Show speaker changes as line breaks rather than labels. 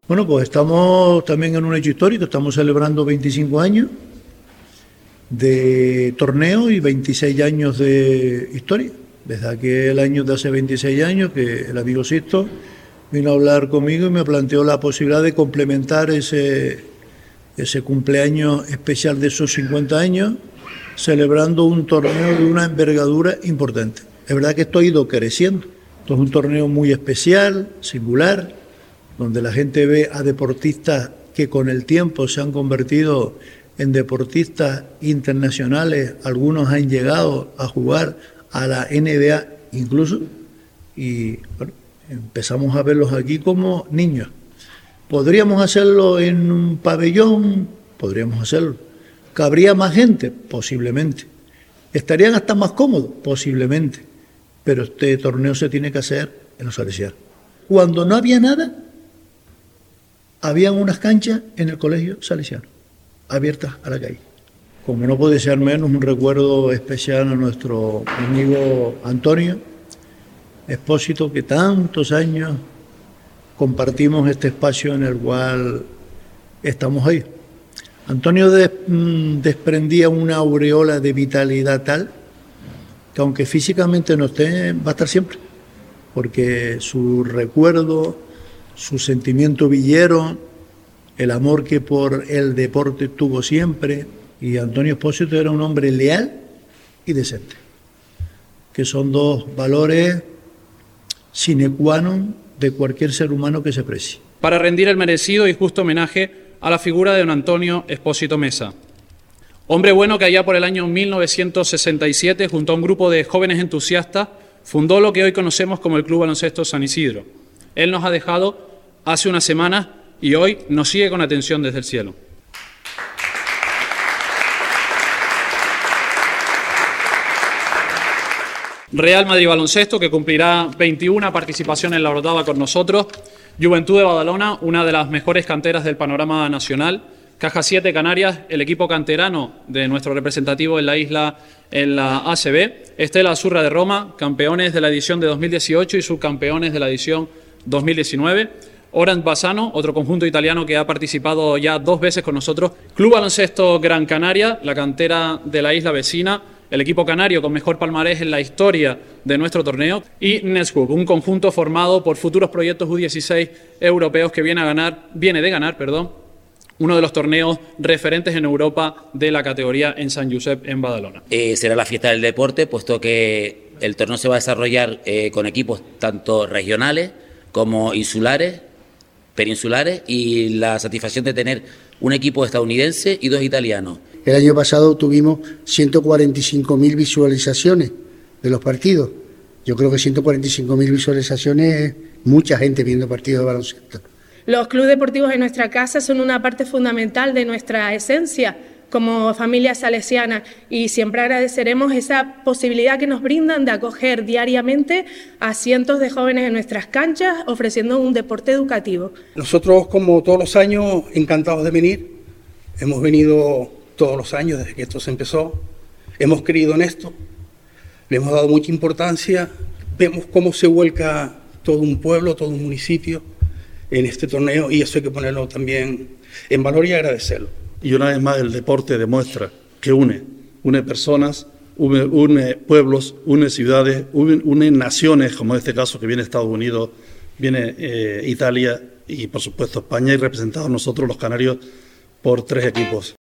Bueno, pues estamos también en un hecho histórico, estamos celebrando 25 años de torneo y 26 años de historia. Desde aquel año de hace 26 años que el amigo Sisto vino a hablar conmigo y me planteó la posibilidad de complementar ese cumpleaños especial de esos 50 años celebrando un torneo de una envergadura importante. Es verdad que esto ha ido creciendo. Esto es un torneo muy especial, singular, donde la gente ve a deportistas que con el tiempo se han convertido en deportistas internacionales, algunos han llegado a jugar a la NBA incluso, y bueno, empezamos a verlos aquí como niños. ¿Podríamos hacerlo en un pabellón? Podríamos hacerlo. ¿Cabría más gente? Posiblemente. ¿Estarían hasta más cómodos? Posiblemente. Pero este torneo se tiene que hacer en los Salesianos. Cuando no había nada, habían unas canchas en el colegio salesiano, abiertas a la calle. Como no puede ser menos, un recuerdo especial a nuestro amigo Antonio Expósito, que tantos años compartimos este espacio en el cual estamos ahí. Antonio desprendía una aureola de vitalidad tal que aunque físicamente no esté, va a estar siempre, porque su recuerdo, su sentimiento villero, el amor que por el deporte tuvo siempre. Y Antonio Expósito era un hombre leal y decente, que son dos valores sine qua non de cualquier ser humano que se precie.
Para rendir el merecido y justo homenaje a la figura de don Antonio Expósito Mesa. Hombre bueno que allá por el año 1967, junto a un grupo de jóvenes entusiastas, fundó lo que hoy conocemos como el Club Baloncesto San Isidro. Él nos ha dejado hace unas semanas y hoy nos sigue con atención desde el cielo. Real Madrid Baloncesto, que cumplirá 21 participaciones en la Orotava con nosotros. Juventud de Badalona, una de las mejores canteras del panorama nacional. Caja 7 Canarias, el equipo canterano de nuestro representativo en la isla en la ACB. Estela Azurra de Roma, campeones de la edición de 2018 y subcampeones de la edición 2019. Orange Bassano, otro conjunto italiano que ha participado ya 2 veces con nosotros. Club Baloncesto Gran Canaria, la cantera de la isla vecina. El equipo canario con mejor palmarés en la historia de nuestro torneo, y Netscook, un conjunto formado por futuros proyectos U16 europeos que viene de ganar uno de los torneos referentes en Europa de la categoría en San Josep, en Badalona.
Será la fiesta del deporte, puesto que el torneo se va a desarrollar con equipos tanto regionales como insulares, peninsulares, y la satisfacción de tener un equipo estadounidense y 2 italianos.
El año pasado tuvimos 145.000 visualizaciones de los partidos. Yo creo que 145.000 visualizaciones es mucha gente viendo partidos de baloncesto.
Los clubes deportivos en nuestra casa son una parte fundamental de nuestra esencia como familia salesiana, y siempre agradeceremos esa posibilidad que nos brindan de acoger diariamente a cientos de jóvenes en nuestras canchas ofreciendo un deporte educativo.
Nosotros, como todos los años, encantados de venir. Hemos venido todos los años desde que esto se empezó. Hemos creído en esto, le hemos dado mucha importancia. Vemos cómo se vuelca todo un pueblo, todo un municipio en este torneo, y eso hay que ponerlo también en valor y agradecerlo.
Y una vez más el deporte demuestra que une personas, une pueblos, une ciudades, une naciones, como en este caso que viene Estados Unidos, viene Italia y por supuesto España, y representados nosotros los canarios por 3 equipos.